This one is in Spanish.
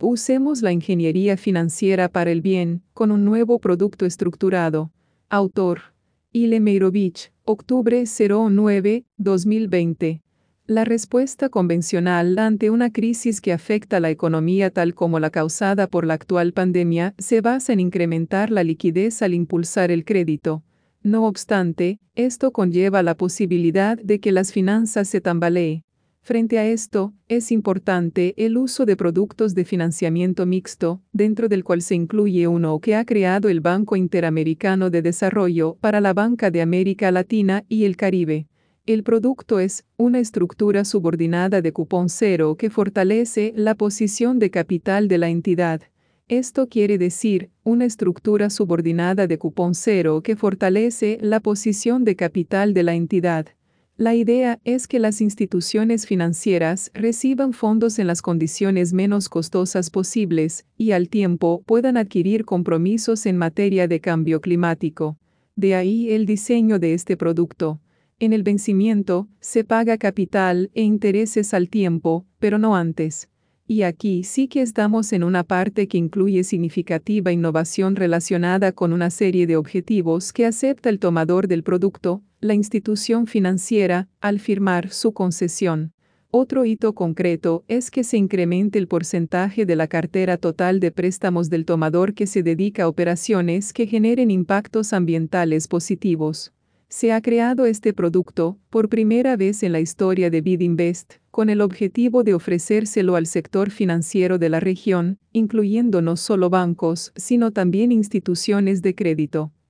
Usemos la ingeniería financiera para el bien, con un nuevo producto estructurado. Autor: Ile Meirovich, octubre 09, 2020. La respuesta convencional ante una crisis que afecta la economía tal como la causada por la actual pandemia se basa en incrementar la liquidez al impulsar el crédito. No obstante, esto conlleva la posibilidad de que las finanzas se tambaleen. Frente a esto, es importante el uso de productos de financiamiento mixto, dentro del cual se incluye uno que ha creado el Banco Interamericano de Desarrollo para la Banca de América Latina y el Caribe. El producto es una estructura subordinada de cupón cero que fortalece la posición de capital de la entidad. Esto quiere decir, una estructura subordinada de cupón cero que fortalece la posición de capital de la entidad. La idea es que las instituciones financieras reciban fondos en las condiciones menos costosas posibles y al tiempo puedan adquirir compromisos en materia de cambio climático. De ahí el diseño de este producto. En el vencimiento, se paga capital e intereses al tiempo, pero no antes. Y aquí sí que estamos en una parte que incluye significativa innovación relacionada con una serie de objetivos que acepta el tomador del producto, la institución financiera, al firmar su concesión. Otro hito concreto es que se incremente el porcentaje de la cartera total de préstamos del tomador que se dedica a operaciones que generen impactos ambientales positivos. Se ha creado este producto, por primera vez en la historia de BidInvest, con el objetivo de ofrecérselo al sector financiero de la región, incluyendo no solo bancos, sino también instituciones de crédito.